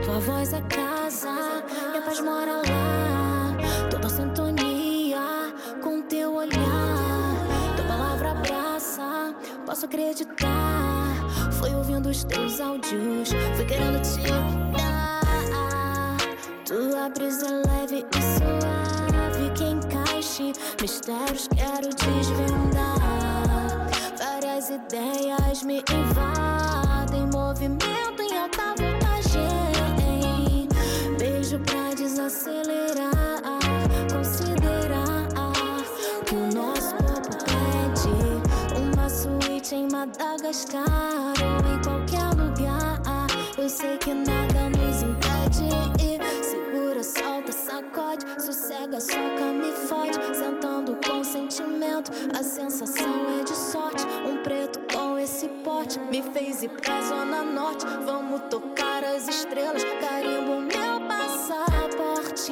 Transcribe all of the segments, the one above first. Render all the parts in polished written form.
Tua voz é casa, minha paz mora lá. Toda sintonia com teu olhar. Tua palavra abraça, posso acreditar. Foi ouvindo os teus áudios, fui querendo te dar. Tua brisa é leve e suave, que encaixe mistérios quero desvendar. Várias ideias me invadem, movimento em alta voltagem. Beijo pra desacelerar, considerar que o nosso corpo pede uma suíte em Madagascar ou em qualquer lugar. Eu sei que nada nos impede. Segura, solta, sacode, sossega, soca, me fode. Sentando com sentimento, a sensação é de sorte. Um preto com esse porte me fez ir pra zona norte. Vamos tocar as estrelas, carimbo meu passaporte.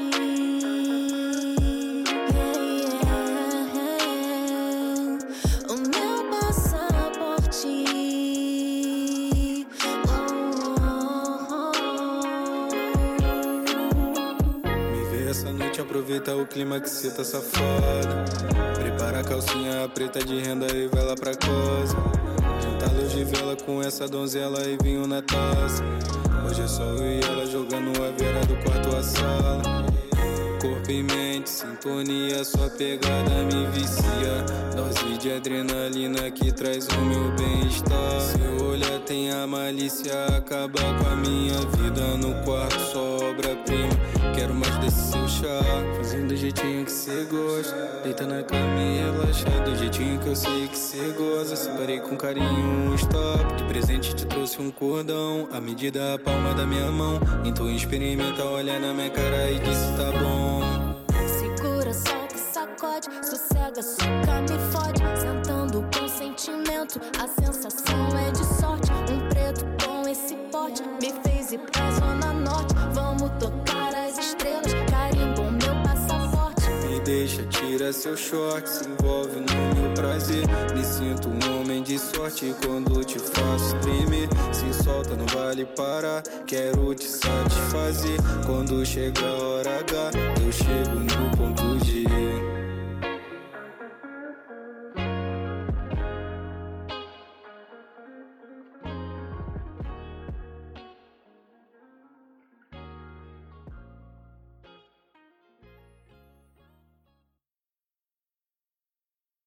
O meu passaporte. Me vê essa noite, aproveita o clima que cê tá safada. Prepara a calcinha preta de renda e vai lá pra casa. Junta luz de vela com essa donzela e vinho na taça. Hoje é só eu e ela jogando a vera do quarto à sala. Corpo e mente, sintonia, sua pegada me vicia. Dose de adrenalina que traz o meu bem-estar. Seu olhar tem a malícia, acaba com a minha vida. No quarto só obra-prima, quero mais desse seu chá. Fazendo do jeitinho que cê gosta, deita na cama e relaxa. Do jeitinho que eu sei que cê goza. Separei com carinho um stop. De presente te trouxe um cordão, a medida a palma da minha mão. Então experimenta, olha na minha cara e disse tá bom. Segura, solta, sacode, sossega, soca, me fode. Sentando com sentimento, a sensação é de sorte. Um preto com esse pote me fez ir pra zona norte. Vamos tocar as estrelas, carimbo meu passaporte. Me deixa, tira seu short, se envolve no meu prazer. Me sinto um homem de sorte quando te faço tremer. Se solta, não vale parar, quero te satisfazer. Quando chega a hora H, eu chego no ponto